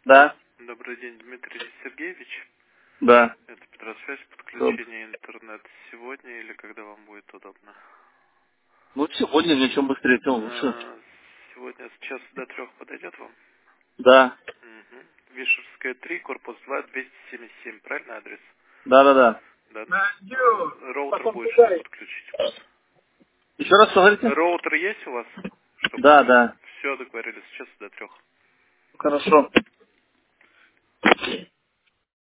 Да. Добрый день, Дмитрий Сергеевич. Да. Это Петросвязь, подключение интернет сегодня или когда вам будет удобно? Ну, сегодня, чем быстрее, тем лучше. Сегодня с часу до 3 подойдет вам? Да. Угу. Вишерская 3, корпус 2, 277, правильный адрес? Да. Да. Роутер будет, чтобы подключить у вас. Еще раз что говорите? Роутер есть у вас? Чтобы Да. все договорились с часу до 3. Хорошо.